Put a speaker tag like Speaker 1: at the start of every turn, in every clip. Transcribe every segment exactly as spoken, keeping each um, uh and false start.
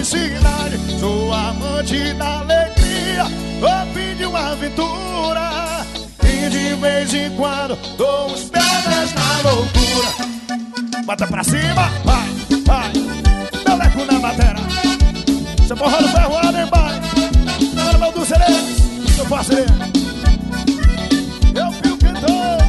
Speaker 1: felicidade, sou amante da alegria, tô fim de uma aventura. E de vez em quando dou uns pedras na loucura. Bota pra cima, vai, vai, Meleco na matéria. Você porra no ferroado, hein, pai? Tá no meu do Cerezo, seu parceiro. Eu fui o cantor.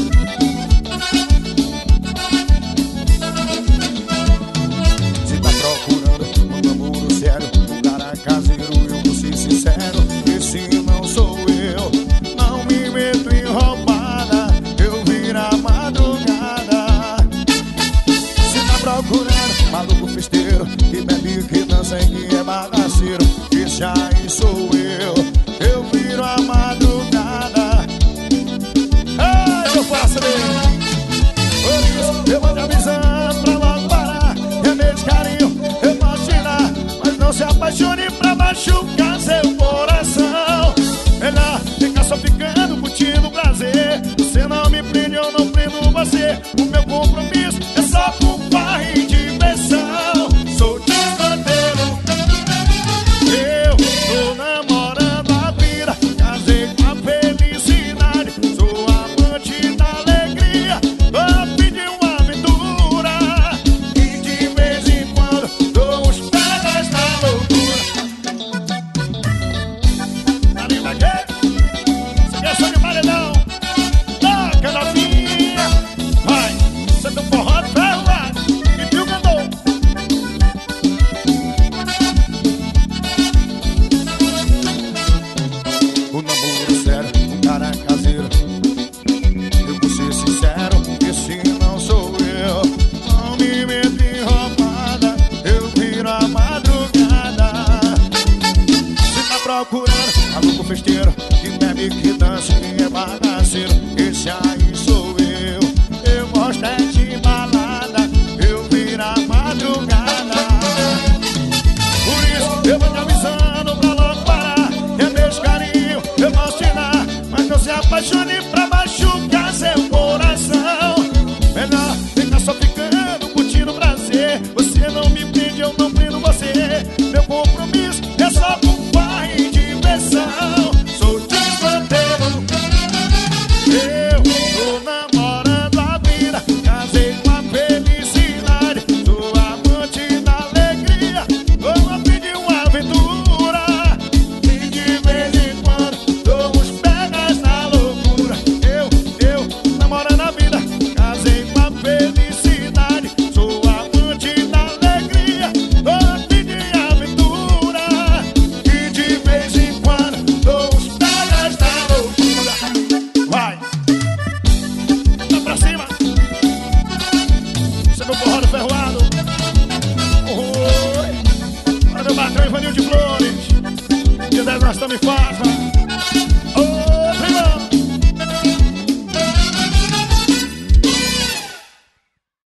Speaker 1: Se tá procurando um namoro sério, um cara caseiro, eu vou ser sincero. Esse não sou eu, não me meto em roubada, eu viro a madrugada. Se tá procurando maluco festeiro, que bebe, que dança e que é bagaceiro, esse aí sou eu, eu viro a madrugada. Ai, meu parceiro, por isso eu vou te avisando pra logo parar. Remédio de carinho eu posso tirar, mas não se apaixone pra machucar seu coração. Melhor ficar só ficando, curtindo o prazer. Você não me prende, eu não prendo você. O meu compromisso é só com farra e diversão. Sou desbandeiro, eu tô namorando a vida, casei com a felicidade, sou amante da alegria, tô fim de uma aventura. E de vez em quando dou uns pedras na loucura. Tá lindo aqui? Você quer som de paredão? Toca na minha, vai, você tem um forró de ferroado e viu cantou. O namoro sério, um cara caseiro, eu vou ser sincero, esse não sou eu, não me meto em roubada, eu viro a madrugada. Se tá procurando maluco festeiro, que bebe, que dança, que é bagaceiro, esse aí sou eu, eu gosto é de balada, eu viro a madrugada. Por isso eu vou te avisando pra logo parar. Remédio, carinho eu posso te dar, mas não se apaixone pra machucar seu coração. Melhor ficar só ficando, curtindo o prazer. Você não me prende, eu não prendo você. Meu compromisso é só com farra e diversão. Sou desbandeiro, eu tô namorando a vida, casei com a felicidade, sou amante da alegria, tô a fim de uma aventura. E de vez em quando dou uns pegas na loucura. Eu, eu, namorando a vida, casei com a felicidade, sou amante da alegria, tô a fim de aventura. E de vez em quando dou uns pegas na loucura. Vai, tá pra cima, você é meu forró do ferroado. Oi, olha meu patrão Ivanil de Flores, dia dez nós estamos em faz, vai.